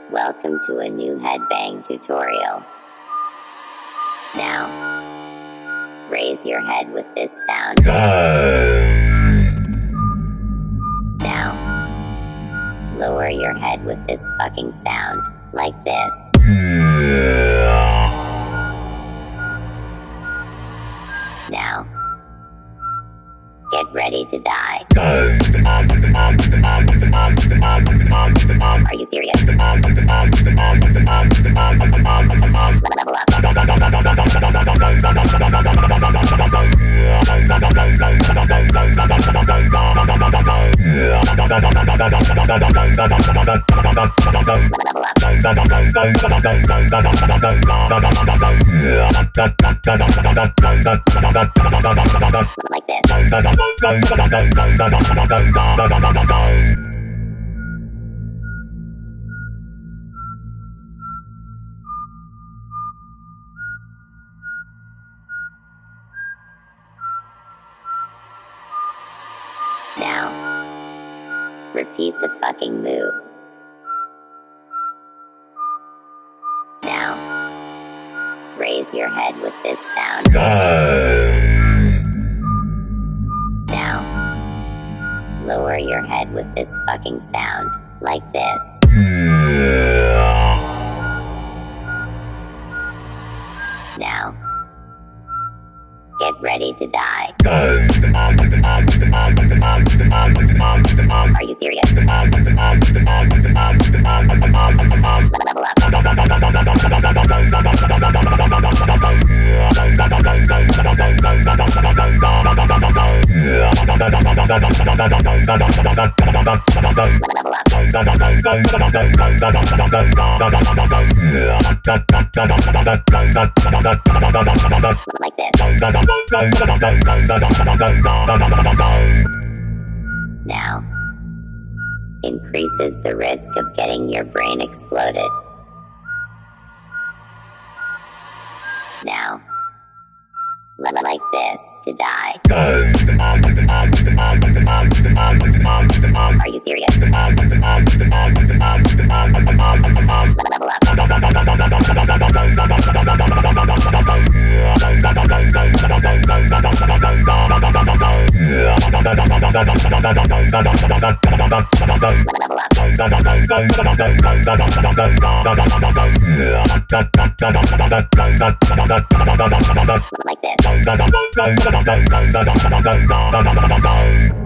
Welcome to a new headbang tutorial. Now, raise your head with this sound. Now, lower your head with this fucking sound, like this. Now, get ready to die. Are you serious? Level up. Like this. Now, repeat the fucking move. Now, raise your head with this sound. Now, lower your head with this fucking sound, like this. Now, get ready to die. Are you serious? Level up. Like this. Now, increases the risk of getting your brain exploded. Now, like this to die. Are you serious? Level up. Like this.